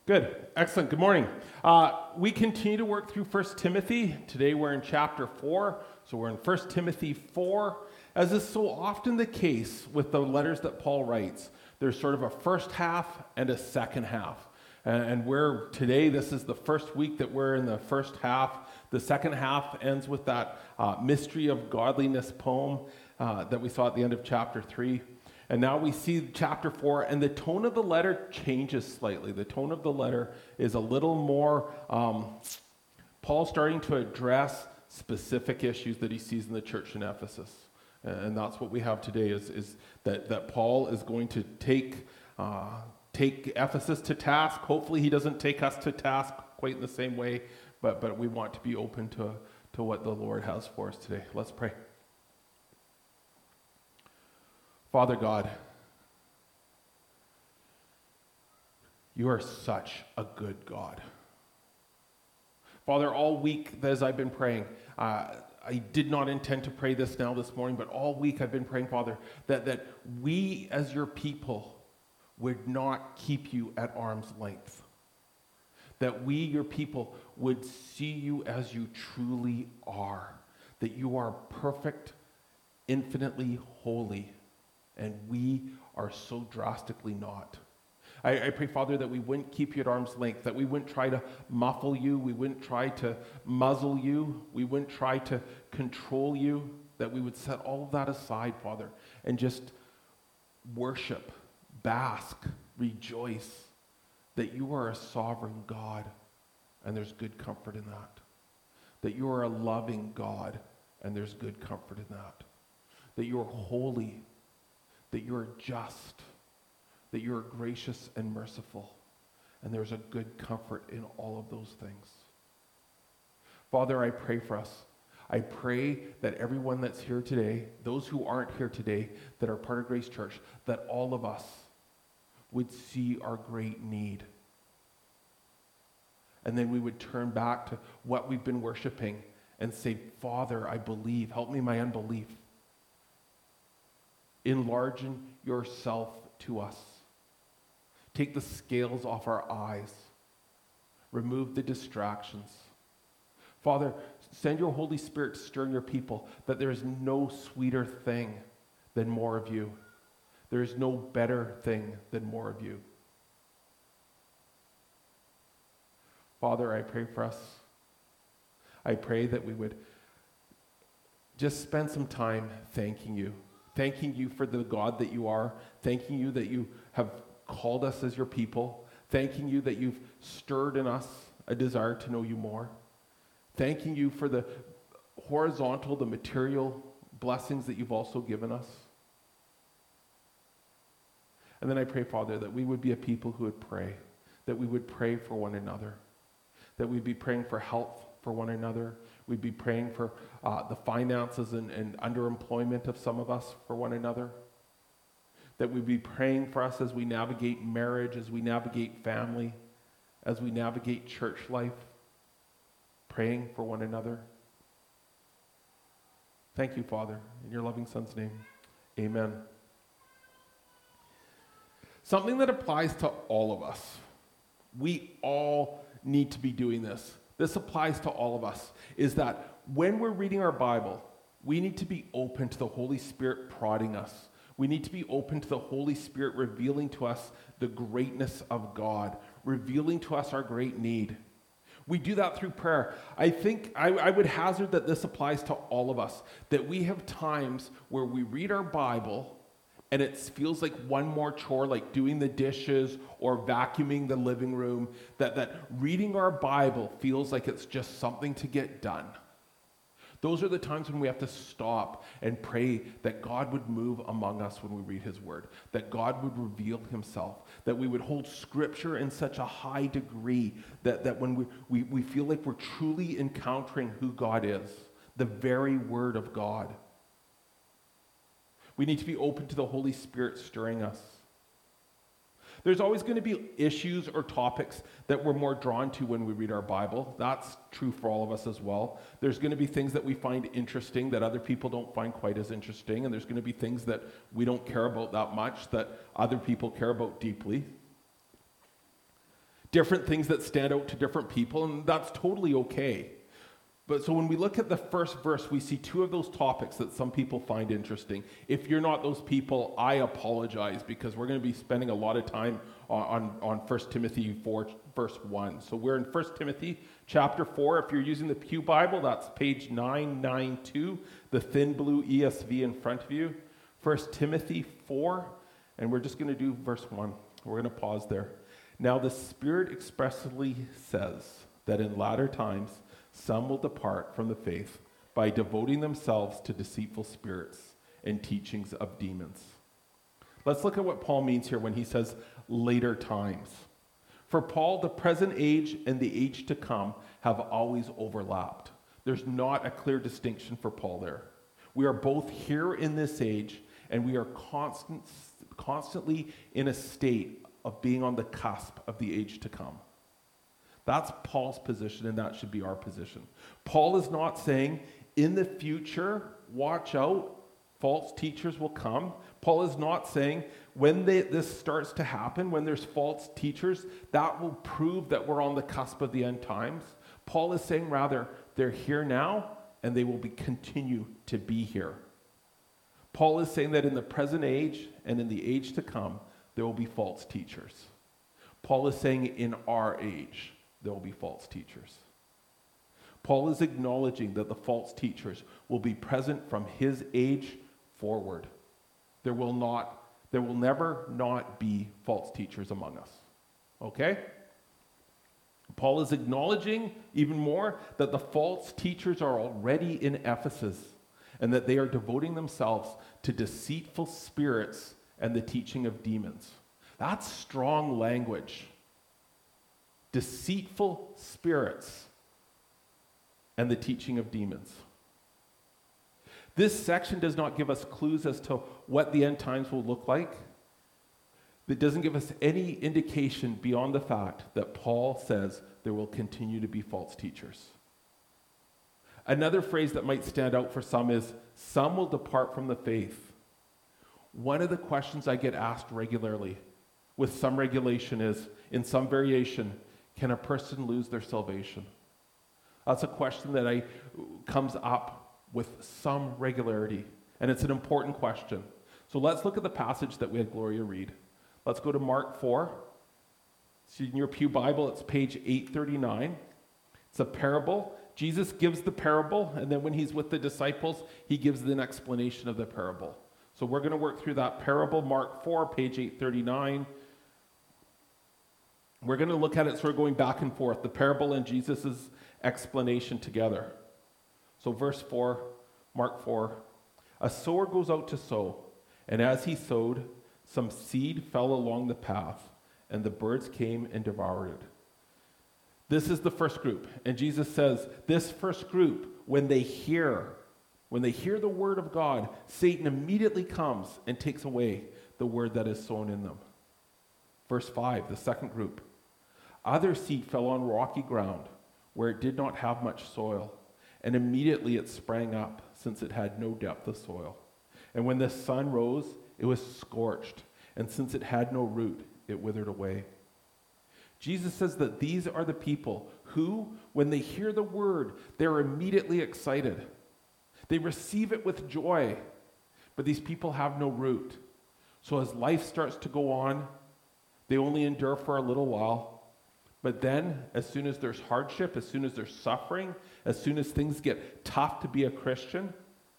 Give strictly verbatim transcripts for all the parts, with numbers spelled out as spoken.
Good. Excellent. Good morning. Uh, we continue to work through First Timothy. Today we're in chapter four. So we're in First Timothy four. As is so often the case with the letters that Paul writes, there's sort of a first half and a second half. And, and we're today, this is the first week that we're in the first half. The second half ends with that uh, Mystery of Godliness poem uh, that we saw at the end of chapter three. And now we see chapter four, and the tone of the letter changes slightly. The tone of the letter is a little more, um, Paul starting to address specific issues that he sees in the church in Ephesus. And that's what we have today, is, is that, that Paul is going to take, uh, take Ephesus to task. Hopefully he doesn't take us to task quite in the same way, but, but we want to be open to, to what the Lord has for us today. Let's pray. Father God, you are such a good God. Father, all week as I've been praying, uh, I did not intend to pray this now this morning, but all week I've been praying, Father, that, that we as your people would not keep you at arm's length. That we, your people, would see you as you truly are. That you are perfect, infinitely holy, and we are so drastically not. I, I pray, Father, that we wouldn't keep you at arm's length, that we wouldn't try to muffle you, we wouldn't try to muzzle you, we wouldn't try to control you, that we would set all of that aside, Father, and just worship, bask, rejoice, that you are a sovereign God, and there's good comfort in that. That you are a loving God, and there's good comfort in that. That you are holy, that you are just, that you are gracious and merciful, and there's a good comfort in all of those things. Father, I pray for us. I pray that everyone that's here today, those who aren't here today, that are part of Grace Church, that all of us would see our great need. And then we would turn back to what we've been worshiping and say, Father, I believe. Help me in my unbelief. Enlarging yourself to us. Take the scales off our eyes. Remove the distractions. Father, send your Holy Spirit to stir in your people, that there is no sweeter thing than more of you. There is no better thing than more of you. Father, I pray for us. I pray that we would just spend some time thanking you. Thanking you for the God that you are. Thanking you that you have called us as your people. Thanking you that you've stirred in us a desire to know you more. Thanking you for the horizontal, the material blessings that you've also given us. And then I pray, Father, that we would be a people who would pray. That we would pray for one another. That we'd be praying for health for one another. We'd be praying for uh, the finances and, and underemployment of some of us for one another. That we'd be praying for us as we navigate marriage, as we navigate family, as we navigate church life. Praying for one another. Thank you, Father. In your loving Son's name, amen. Something that applies to all of us. We all need to be doing this. This applies to all of us, is that when we're reading our Bible, we need to be open to the Holy Spirit prodding us. We need to be open to the Holy Spirit revealing to us the greatness of God, revealing to us our great need. We do that through prayer. I think, I, I would hazard that this applies to all of us, that we have times where we read our Bible and it feels like one more chore, like doing the dishes or vacuuming the living room, that, that reading our Bible feels like it's just something to get done. Those are the times when we have to stop and pray that God would move among us when we read his word, that God would reveal himself, that we would hold scripture in such a high degree that, that when we, we, we feel like we're truly encountering who God is, the very word of God. We need to be open to the Holy Spirit stirring us. There's always going to be issues or topics that we're more drawn to when we read our Bible. That's true for all of us as well. There's going to be things that we find interesting that other people don't find quite as interesting, and there's going to be things that we don't care about that much that other people care about deeply. different things that stand out to different people, and that's totally okay. But so when we look at the first verse, we see two of those topics that some people find interesting. If you're not those people, I apologize, because we're going to be spending a lot of time on, on, on First Timothy four, verse one. So we're in First Timothy chapter four. If you're using the Pew Bible, that's page nine ninety-two, the thin blue E S V in front of you. First Timothy four, and we're just going to do verse one. We're going to pause there. Now the Spirit expressly says that in latter times some will depart from the faith by devoting themselves to deceitful spirits and teachings of demons. Let's look at what Paul means here when he says later times. For Paul, the present age and the age to come have always overlapped. There's not a clear distinction for Paul there. We are both here in this age, and we are constant, constantly in a state of being on the cusp of the age to come. That's Paul's position, and that should be our position. Paul is not saying, in the future, watch out, false teachers will come. Paul is not saying, when they, this starts to happen, when there's false teachers, that will prove that we're on the cusp of the end times. Paul is saying, rather, they're here now, and they will be, continue to be here. Paul is saying that in the present age and in the age to come, there will be false teachers. Paul is saying in our age, there will be false teachers. Paul is acknowledging that the false teachers will be present from his age forward. There will not, there will never not be false teachers among us. Okay? Paul is acknowledging even more that the false teachers are already in Ephesus and that they are devoting themselves to deceitful spirits and the teaching of demons. That's strong language. Deceitful spirits and the teaching of demons. This section does not give us clues as to what the end times will look like. It doesn't give us any indication beyond the fact that Paul says there will continue to be false teachers. Another phrase that might stand out for some is, some will depart from the faith. One of the questions I get asked regularly with some regulation is, in some variation, can a person lose their salvation? That's a question that I comes up with some regularity, and it's an important question. So let's look at the passage that we had Gloria read. Let's go to Mark four. So in your Pew Bible, it's page eight thirty-nine. It's a parable. Jesus gives the parable, and then when he's with the disciples, he gives an explanation of the parable. So we're going to work through that parable, Mark four, page eight thirty-nine. We're going to look at it sort of going back and forth, the parable and Jesus' explanation together. So verse four, Mark four, a sower goes out to sow, and as he sowed, some seed fell along the path, and the birds came and devoured it. This is the first group, and Jesus says, this first group, when they hear, when they hear the word of God, Satan immediately comes and takes away the word that is sown in them. Verse five, the second group. Other seed fell on rocky ground, where it did not have much soil, and immediately it sprang up, since it had no depth of soil. And when the sun rose, it was scorched, and since it had no root, it withered away. Jesus says that these are the people who, when they hear the word, they're immediately excited. They receive it with joy, but these people have no root. So as life starts to go on, they only endure for a little while. But then, as soon as there's hardship, as soon as there's suffering, as soon as things get tough to be a Christian,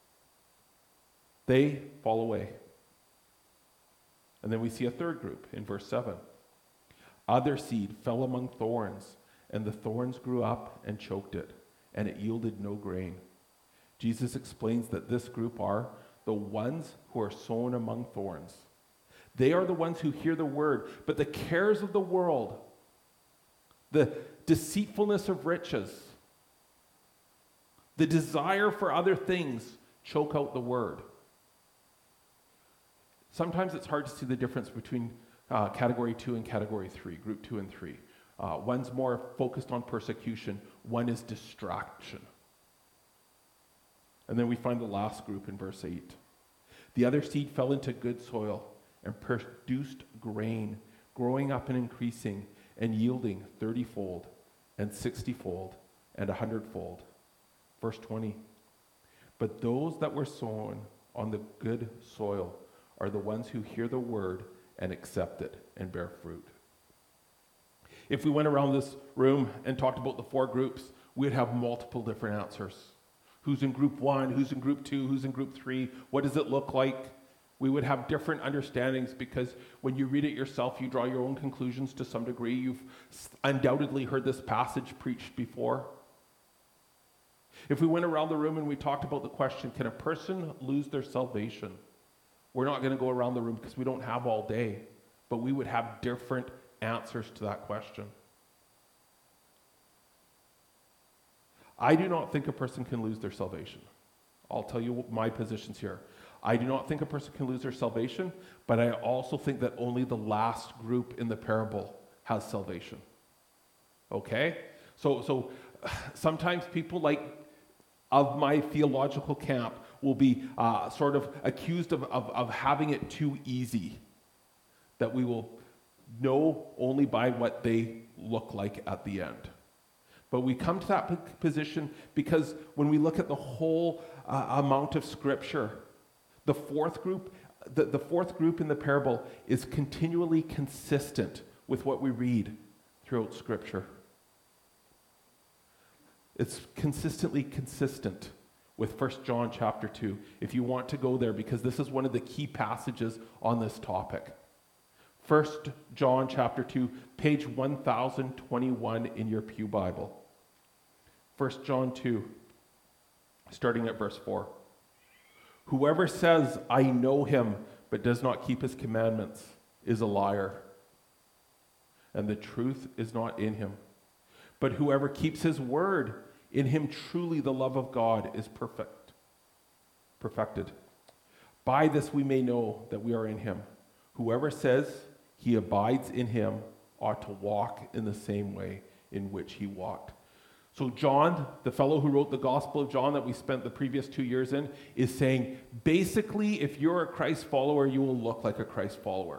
they fall away. And then we see a third group in verse seven. Other seed fell among thorns, and the thorns grew up and choked it, and it yielded no grain. Jesus explains that this group are the ones who are sown among thorns. They are the ones who hear the word, but the cares of the world, the deceitfulness of riches, the desire for other things choke out the word. Sometimes it's hard to see the difference between uh, category two and category three, group two and three. Uh, one's more focused on persecution, one is distraction. And then we find the last group in verse eight. The other seed fell into good soil and produced grain, growing up and increasing, and yielding thirty-fold and sixty-fold and a hundredfold. Verse twenty, but those that were sown on the good soil are the ones who hear the word and accept it and bear fruit. If we went around this room and talked about the four groups, we'd have multiple different answers. Who's in group one? Who's in group two? Who's in group three? What does it look like? We would have different understandings because when you read it yourself, you draw your own conclusions to some degree. You've undoubtedly heard this passage preached before. If we went around the room and we talked about the question, can a person lose their salvation? We're not going to go around the room because we don't have all day, but we would have different answers to that question. I do not think a person can lose their salvation. I'll tell you my positions here. I do not think a person can lose their salvation, but I also think that only the last group in the parable has salvation. Okay? So, so sometimes people like of my theological camp will be uh, sort of accused of, of, of having it too easy, that we will know only by what they look like at the end. But we come to that p- position because when we look at the whole uh, amount of Scripture, the fourth group, the, the fourth group in the parable is continually consistent with what we read throughout Scripture. It's consistently consistent with First John chapter two, if you want to go there, because this is one of the key passages on this topic. First John chapter two, page one thousand twenty-one in your Pew Bible. First John two, starting at verse four. Whoever says, I know him, but does not keep his commandments, is a liar, and the truth is not in him. But whoever keeps his word, in him truly the love of God is perfect, perfected. By this we may know that we are in him. Whoever says he abides in him ought to walk in the same way in which he walked. So John, the fellow who wrote the Gospel of John that we spent the previous two years in, is saying, basically, if you're a Christ follower, you will look like a Christ follower.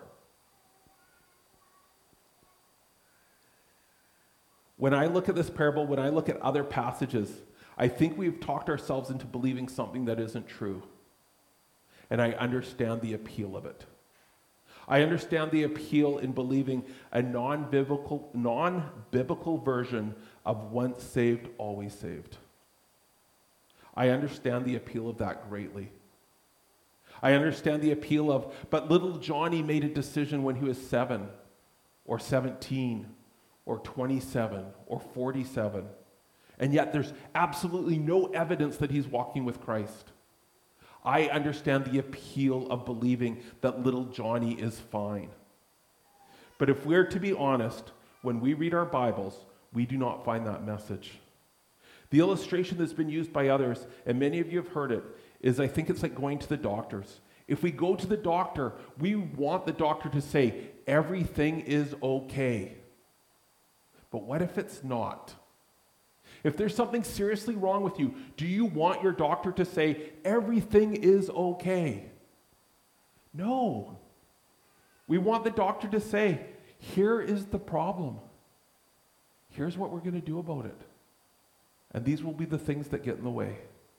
When I look at this parable, when I look at other passages, I think we've talked ourselves into believing something that isn't true. And I understand the appeal of it. I understand the appeal in believing a non-biblical, non-biblical version of once saved, always saved. I understand the appeal of that greatly. I understand the appeal of, but little Johnny made a decision when he was seven or seventeen or twenty-seven or forty-seven, and yet there's absolutely no evidence that he's walking with Christ. I understand the appeal of believing that little Johnny is fine. But if we're to be honest, when we read our Bibles, we do not find that message. The illustration that's been used by others, and many of you have heard it, is I think it's like going to the doctors. If we go to the doctor, we want the doctor to say, everything is okay. But what if it's not? If there's something seriously wrong with you, do you want your doctor to say, everything is okay? No. We want the doctor to say, here is the problem. Here's what we're going to do about it. And these will be the things that get in the way.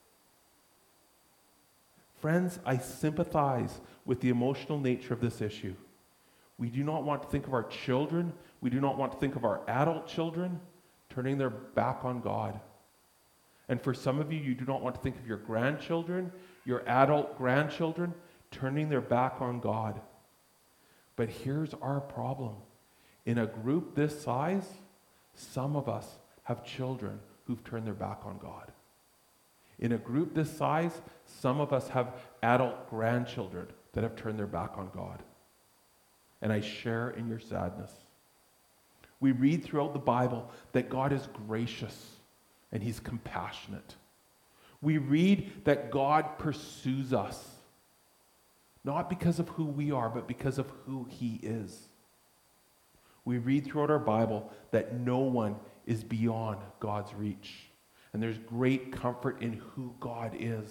Friends, I sympathize with the emotional nature of this issue. We do not want to think of our children. We do not want to think of our adult children turning their back on God. And for some of you, you do not want to think of your grandchildren, your adult grandchildren, turning their back on God. But here's our problem. In a group this size, some of us have children who've turned their back on God. In a group this size, some of us have adult grandchildren that have turned their back on God. And I share in your sadness. We read throughout the Bible that God is gracious and he's compassionate. We read that God pursues us, not because of who we are, but because of who he is. We read throughout our Bible that no one is beyond God's reach. And there's great comfort in who God is.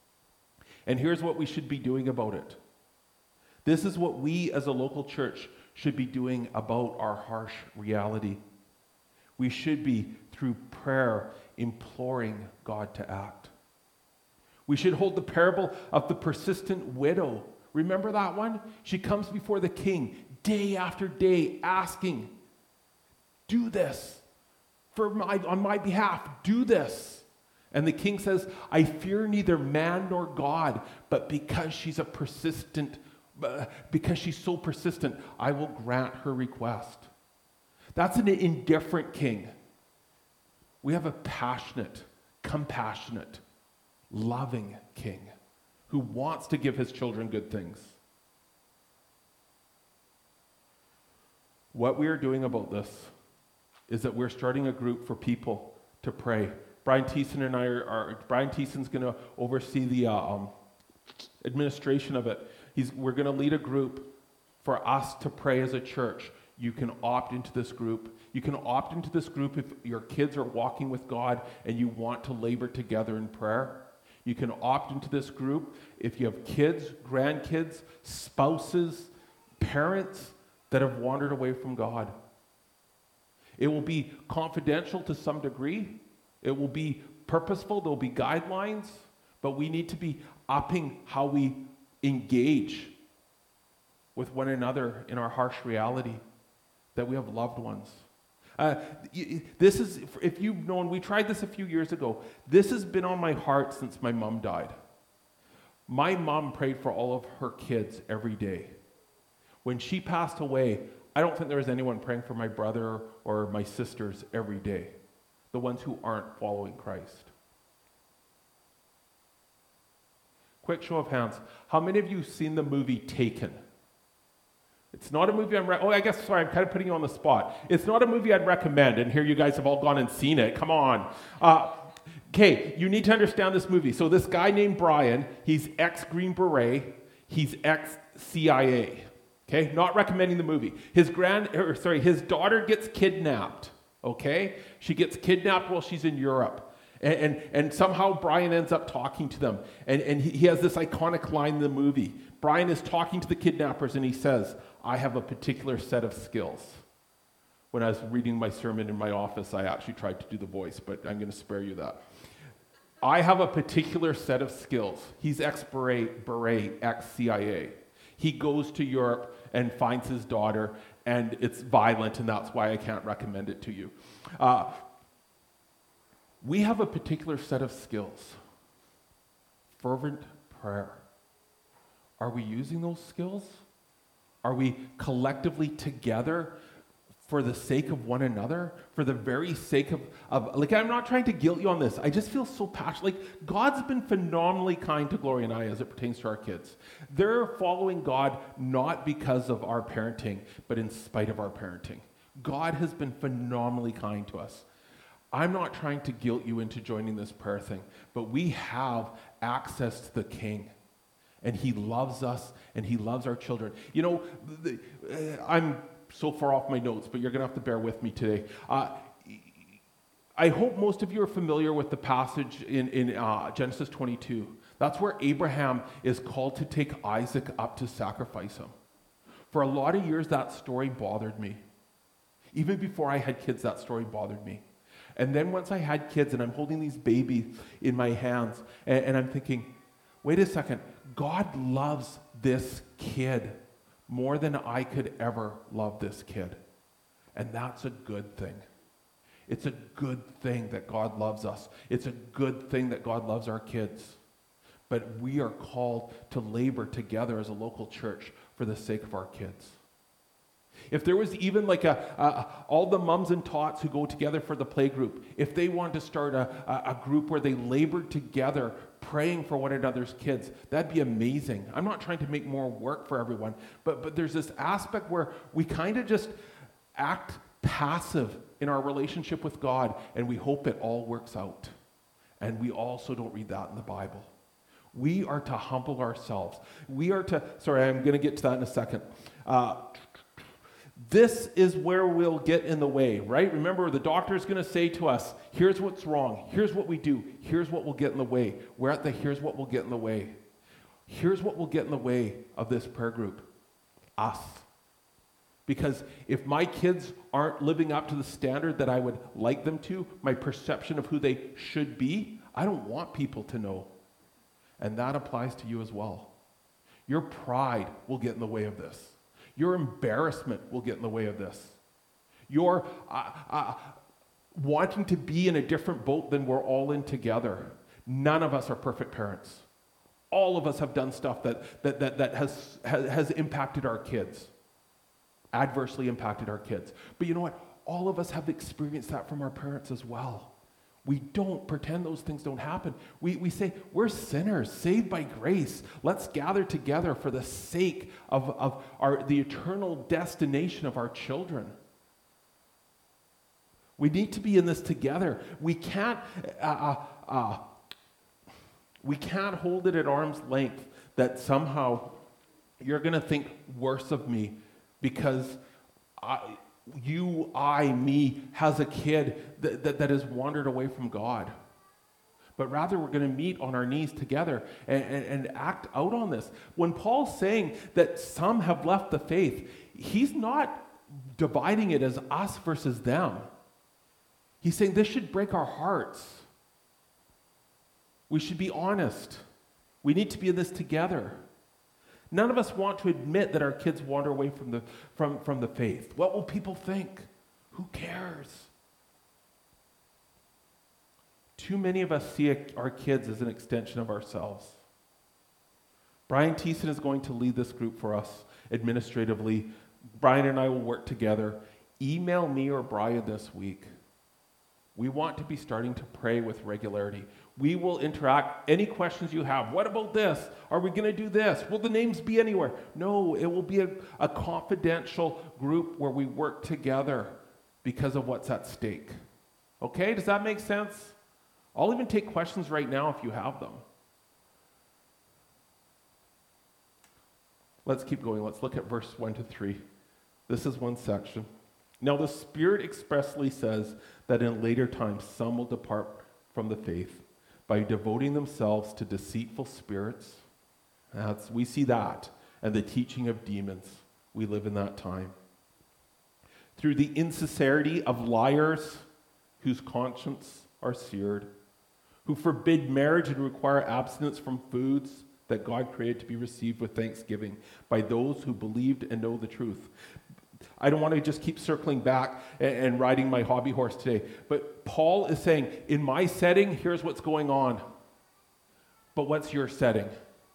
And here's what we should be doing about it. This is what we as a local church should be doing about our harsh reality. We should be, through prayer, imploring God to act. We should hold the parable of the persistent widow. Remember that one? She comes before the king day after day asking, do this for my, on my behalf, do this. And the king says, I fear neither man nor God, but because she's a persistent, uh, because she's so persistent, I will grant her request. That's an indifferent king. We have a passionate, compassionate, loving king who wants to give his children good things. What we are doing about this is that we're starting a group for people to pray. Brian Thiessen and I are, are Brian Thiessen's going to oversee the uh, um, administration of it. He's, we're going to lead a group for us to pray as a church. You can opt into this group. You can opt into this group if your kids are walking with God and you want to labor together in prayer. You can opt into this group if you have kids, grandkids, spouses, parents that have wandered away from God. It will be confidential to some degree. It will be purposeful. There will be guidelines, but we need to be upping how we engage with one another in our harsh reality that we have loved ones. Uh, this is, if you've known, we tried this a few years ago. This has been on my heart since my mom died. My mom prayed for all of her kids every day. When she passed away, I don't think there was anyone praying for my brother or my sisters every day, the ones who aren't following Christ. Quick show of hands. How many of you have seen the movie Taken? It's not a movie I'm... Re- oh, I guess, sorry, I'm kind of putting you on the spot. It's not a movie I'd recommend, and here you guys have all gone and seen it. Come on. Uh, okay, you need to understand this movie. So this guy named Brian, he's ex-Green Beret, he's ex-C I A. Okay, not recommending the movie. His grand, or sorry, his daughter gets kidnapped. Okay, she gets kidnapped while she's in Europe. And, and, and somehow Brian ends up talking to them. And, and he, he has this iconic line in the movie. Brian is talking to the kidnappers and he says, I have a particular set of skills. When I was reading my sermon in my office, I actually tried to do the voice, but I'm going to spare you that. I have a particular set of skills. He's ex-Beret, Beret, ex-C I A. He goes to Europe and finds his daughter, and it's violent, and that's why I can't recommend it to you. Uh, we have a particular set of skills. Fervent prayer. Are we using those skills? Are we collectively together for the sake of one another? For the very sake of, of, like, I'm not trying to guilt you on this. I just feel so passionate. Like, God's been phenomenally kind to Gloria and I as it pertains to our kids. They're following God not because of our parenting, but in spite of our parenting. God has been phenomenally kind to us. I'm not trying to guilt you into joining this prayer thing, but we have access to the King. And he loves us, and he loves our children. You know, the, uh, I'm so far off my notes, but you're going to have to bear with me today. Uh, I hope most of you are familiar with the passage in, in uh, Genesis twenty-two. That's where Abraham is called to take Isaac up to sacrifice him. For a lot of years, that story bothered me. Even before I had kids, that story bothered me. And then once I had kids, and I'm holding these babies in my hands, and, and I'm thinking, wait a second, God loves this kid more than I could ever love this kid. And that's a good thing. It's a good thing that God loves us. It's a good thing that God loves our kids. But we are called to labor together as a local church for the sake of our kids. If there was even like a, a all the mums and tots who go together for the play group, if they wanted to start a, a, a group where they labored together praying for one another's kids, that'd be amazing. I'm not trying to make more work for everyone, but, but there's this aspect where we kind of just act passive in our relationship with God, and we hope it all works out. And we also don't read that in the Bible. We are to humble ourselves. We are to, sorry, I'm going to get to that in a second. Uh, This is where we'll get in the way, right? Remember, the doctor is going to say to us, here's what's wrong. Here's what we do. Here's what will get in the way. We're at the here's what will get in the way. Here's what will get in the way of this prayer group. Us. Because if my kids aren't living up to the standard that I would like them to, my perception of who they should be, I don't want people to know. And that applies to you as well. Your pride will get in the way of this. Your embarrassment will get in the way of this. Your uh, uh, wanting to be in a different boat than we're all in together. None of us are perfect parents. All of us have done stuff that, that, that, that has, has, has impacted our kids. Adversely impacted our kids. But you know what? All of us have experienced that from our parents as well. We don't pretend those things don't happen. We, we say, we're sinners, saved by grace. Let's gather together for the sake of, of our, the eternal destination of our children. We need to be in this together. We can't, uh, uh, uh, we can't hold it at arm's length that somehow you're going to think worse of me because I, you, I, me, has a kid that, that, that has wandered away from God. But rather, we're going to meet on our knees together and, and, and act out on this. When Paul's saying that some have left the faith, he's not dividing it as us versus them. He's saying this should break our hearts. We should be honest. We need to be in this together. None of us want to admit that our kids wander away from the, from, from the faith. What will people think? Who cares? Too many of us see our kids as an extension of ourselves. Brian Thiessen is going to lead this group for us administratively. Brian and I will work together. Email me or Brian this week. We want to be starting to pray with regularity. We will interact. Any questions you have? What about this? Are we going to do this? Will the names be anywhere? No, it will be a, a confidential group where we work together because of what's at stake. Okay, does that make sense? I'll even take questions right now if you have them. Let's keep going. Let's look at verse one to three. This is one section. Now the Spirit expressly says that in later times some will depart from the faith by devoting themselves to deceitful spirits. That's, we see that, and the teaching of demons. We live in that time. Through the insincerity of liars whose conscience are seared, who forbid marriage and require abstinence from foods that God created to be received with thanksgiving by those who believed and know the truth. I don't want to just keep circling back and, and riding my hobby horse today, but Paul is saying, in my setting, here's what's going on. But what's your setting?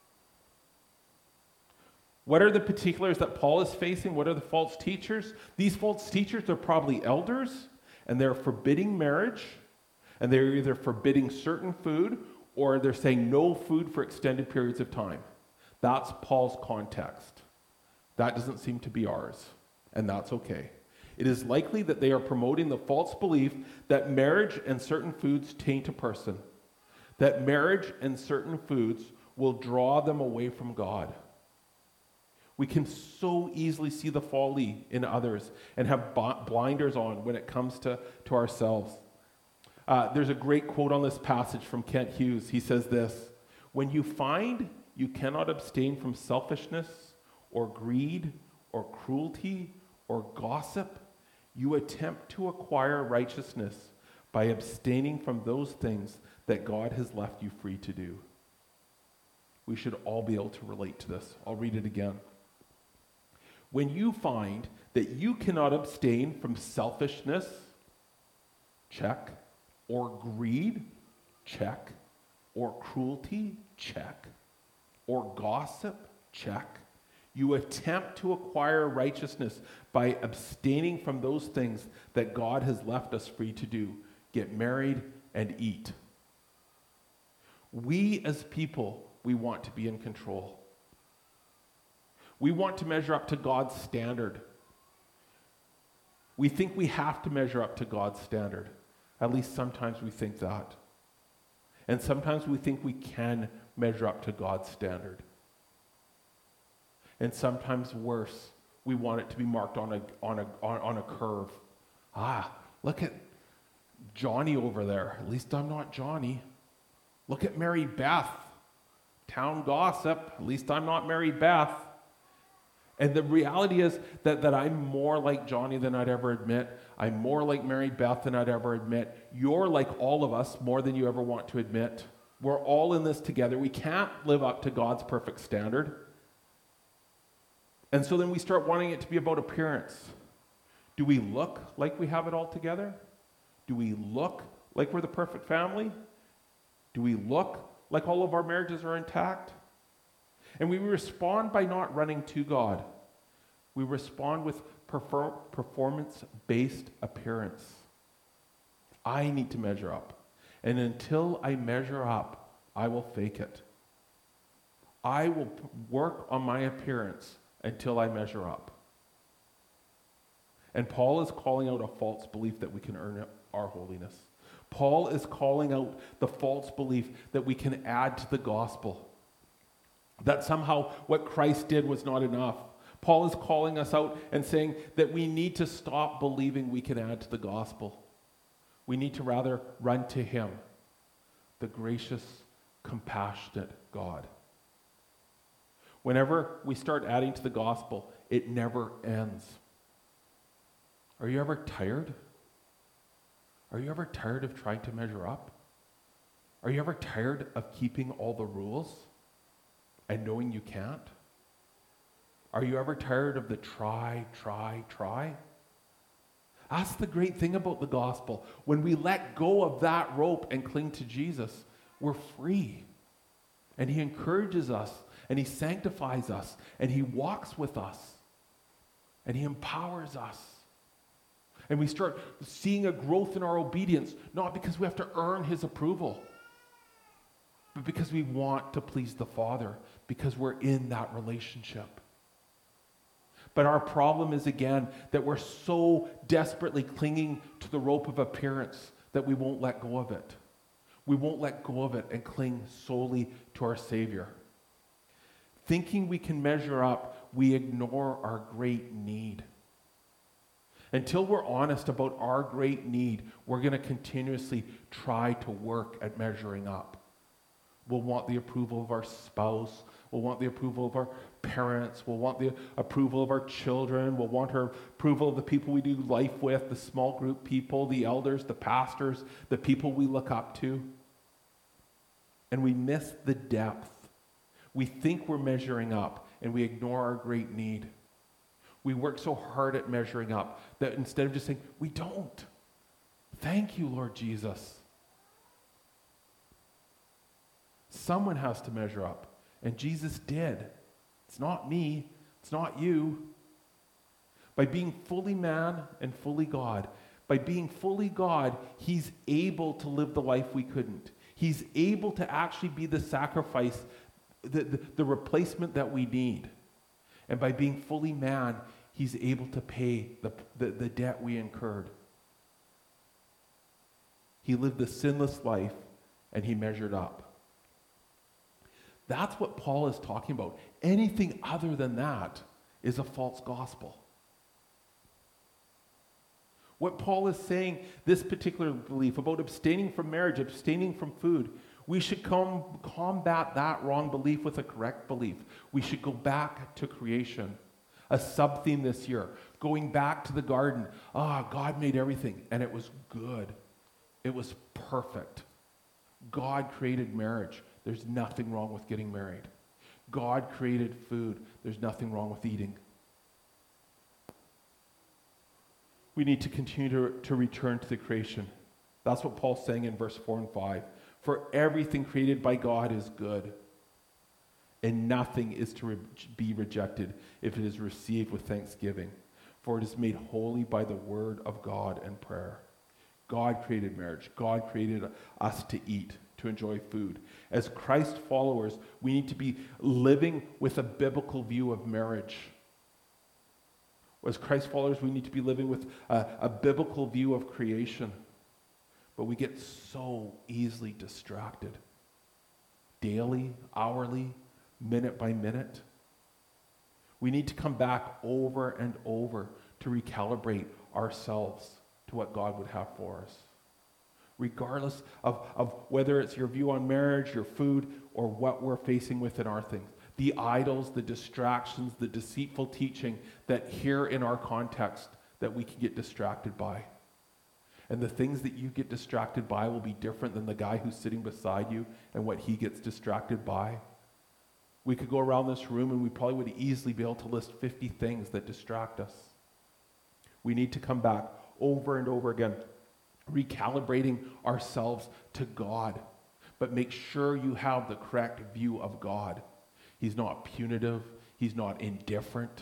What are the particulars that Paul is facing? What are the false teachers? These false teachers are probably elders, and they're forbidding marriage, and they're either forbidding certain food, or they're saying no food for extended periods of time. That's Paul's context. That doesn't seem to be ours. And that's okay. It is likely that they are promoting the false belief that marriage and certain foods taint a person, that marriage and certain foods will draw them away from God. We can so easily see the folly in others and have blinders on when it comes to, to ourselves. Uh, there's a great quote on this passage from Kent Hughes. He says this: "When you find you cannot abstain from selfishness or greed or cruelty or gossip, you attempt to acquire righteousness by abstaining from those things that God has left you free to do." We should all be able to relate to this. I'll read it again. When you find that you cannot abstain from selfishness, check, or greed, check, or cruelty, check, or gossip, check, you attempt to acquire righteousness by abstaining from those things that God has left us free to do. Get married and eat. We as people, we want to be in control. We want to measure up to God's standard. We think we have to measure up to God's standard. At least sometimes we think that. And sometimes we think we can measure up to God's standard. And sometimes worse, we want it to be marked on a, on a, on, on a curve. Ah, look at Johnny over there. At least I'm not Johnny. Look at Mary Beth. Town gossip. At least I'm not Mary Beth. And the reality is that, that I'm more like Johnny than I'd ever admit. I'm more like Mary Beth than I'd ever admit. You're like all of us more than you ever want to admit. We're all in this together. We can't live up to God's perfect standard. And so then we start wanting it to be about appearance. Do we look like we have it all together? Do we look like we're the perfect family? Do we look like all of our marriages are intact? And we respond by not running to God. We respond with perfor- performance-based appearance. I need to measure up. And until I measure up, I will fake it. I will p- work on my appearance until I measure up. And Paul is calling out a false belief that we can earn our holiness. Paul is calling out the false belief that we can add to the gospel. That somehow what Christ did was not enough. Paul is calling us out and saying that we need to stop believing we can add to the gospel. We need to rather run to him, the gracious, compassionate God. Whenever we start adding to the gospel, it never ends. Are you ever tired? Are you ever tired of trying to measure up? Are you ever tired of keeping all the rules and knowing you can't? Are you ever tired of the try, try, try? That's the great thing about the gospel. When we let go of that rope and cling to Jesus, we're free. And he encourages us, and he sanctifies us, and he walks with us, and he empowers us. And we start seeing a growth in our obedience, not because we have to earn his approval, but because we want to please the Father, because we're in that relationship. But our problem is, again, that we're so desperately clinging to the rope of appearance that we won't let go of it. We won't let go of it and cling solely to our Savior. Thinking we can measure up, we ignore our great need. Until we're honest about our great need, we're going to continuously try to work at measuring up. We'll want the approval of our spouse. We'll want the approval of our parents. We'll want the approval of our children. We'll want our approval of the people we do life with, the small group people, the elders, the pastors, the people we look up to. And we miss the depth. We think we're measuring up, and we ignore our great need. We work so hard at measuring up that instead of just saying, we don't. Thank you, Lord Jesus. Someone has to measure up, and Jesus did. It's not me. It's not you. By being fully man and fully God, by being fully God, he's able to live the life we couldn't. He's able to actually be the sacrifice, the, the, the replacement that we need. And by being fully man, he's able to pay the, the, the debt we incurred. He lived the sinless life, and he measured up. That's what Paul is talking about. Anything other than that is a false gospel. What Paul is saying, this particular belief about abstaining from marriage, abstaining from food, we should com- combat that wrong belief with a correct belief. We should go back to creation. A sub-theme this year, going back to the garden. Ah, oh, God made everything, and it was good. It was perfect. God created marriage. There's nothing wrong with getting married. God created food. There's nothing wrong with eating. We need to continue to, to return to the creation. That's what Paul's saying in verse four and five. For everything created by God is good, and nothing is to re- be rejected if it is received with thanksgiving, for it is made holy by the word of God and prayer. God created marriage. God created us to eat, to enjoy food. As Christ followers, we need to be living with a biblical view of marriage. As Christ followers, we need to be living with a, a biblical view of creation. But we get so easily distracted. Daily, hourly, minute by minute. We need to come back over and over to recalibrate ourselves to what God would have for us. Regardless of, of whether it's your view on marriage, your food, or what we're facing with in our things. the idols, the distractions, the deceitful teaching that here in our context that we can get distracted by. And the things that you get distracted by will be different than the guy who's sitting beside you and what he gets distracted by. We could go around this room and we probably would easily be able to list fifty things that distract us. We need to come back over and over again, recalibrating ourselves to God. But make sure you have the correct view of God. He's not punitive. He's not indifferent.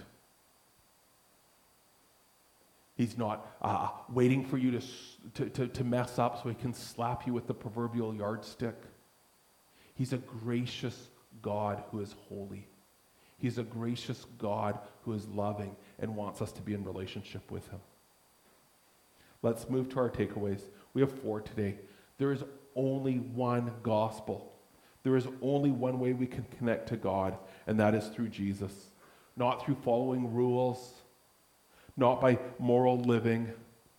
He's not uh, waiting for you to, to, to, to mess up so he can slap you with the proverbial yardstick. He's a gracious God who is holy. He's a gracious God who is loving and wants us to be in relationship with him. Let's move to our takeaways. We have four today. There is only one gospel. There is only one way we can connect to God, and that is through Jesus. Not through following rules, not by moral living.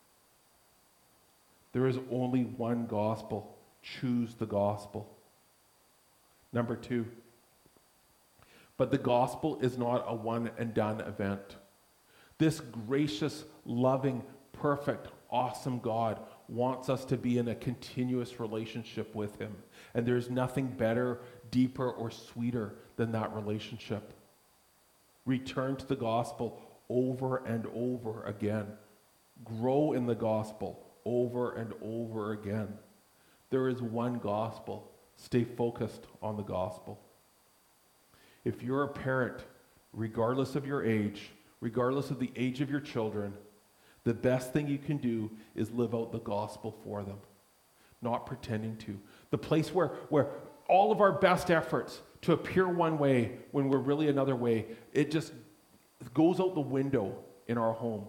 There is only one gospel. Choose the gospel. Number two, but the gospel is not a one and done event. This gracious, loving, perfect, awesome God wants us to be in a continuous relationship with him. And there's nothing better, deeper, or sweeter than that relationship. Return to the gospel over and over again. Grow in the gospel over and over again. There is one gospel. Stay focused on the gospel. If you're a parent, regardless of your age, regardless of the age of your children, the best thing you can do is live out the gospel for them, not pretending to. The place where, where all of our best efforts to appear one way when we're really another way, it just goes out the window in our home.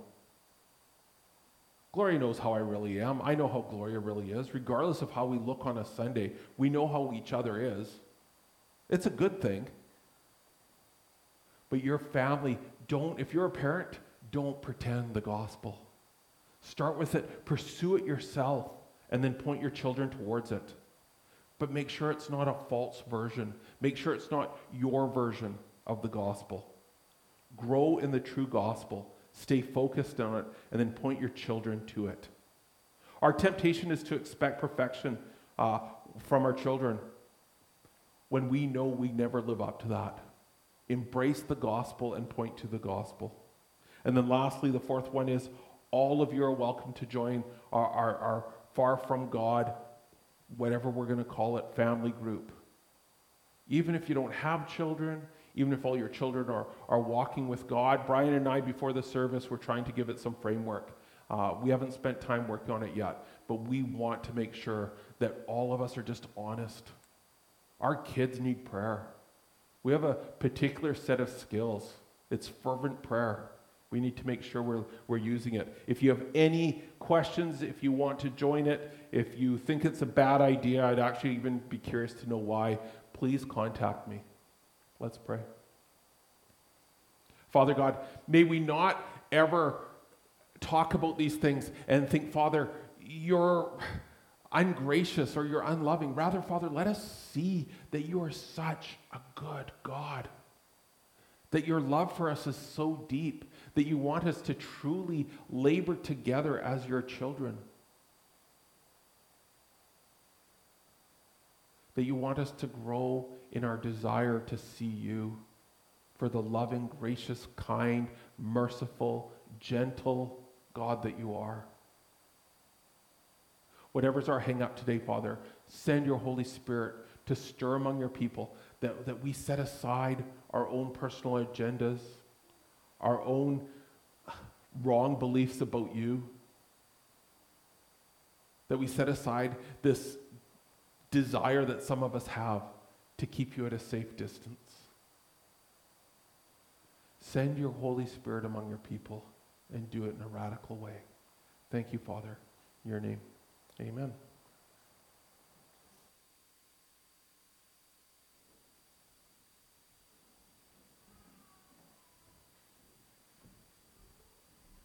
Gloria knows how I really am. I know how Gloria really is. Regardless of how we look on a Sunday, we know how each other is. It's a good thing. But your family, don't, if you're a parent, don't pretend the gospel. Start with it, pursue it yourself, and then point your children towards it. But make sure it's not a false version. Make sure it's not your version of the gospel. Grow in the true gospel. Stay focused on it, and then point your children to it. Our temptation is to expect perfection uh, from our children when we know we never live up to that. Embrace the gospel and point to the gospel. And then lastly, the fourth one is all of you are welcome to join our, our, our Far From God, whatever we're going to call it, family group. Even if you don't have children, even if all your children are, are walking with God. Brian and I, before the service, were trying to give it some framework. Uh, we haven't spent time working on it yet, but we want to make sure that all of us are just honest. Our kids need prayer. We have a particular set of skills. It's fervent prayer. We need to make sure we're, we're using it. If you have any questions, if you want to join it, if you think it's a bad idea, I'd actually even be curious to know why, please contact me. Let's pray. Father God, may we not ever talk about these things and think, Father, you're ungracious or you're unloving. Rather, Father, let us see that you are such a good God, that your love for us is so deep, that you want us to truly labor together as your children, that you want us to grow in our desire to see you for the loving, gracious, kind, merciful, gentle God that you are. Whatever's our hang up today, Father, send your Holy Spirit to stir among your people, that, that we set aside our own personal agendas, our own wrong beliefs about you, that we set aside this desire that some of us have to keep you at a safe distance. Send your Holy Spirit among your people and do it in a radical way. Thank you, Father. In your name, amen.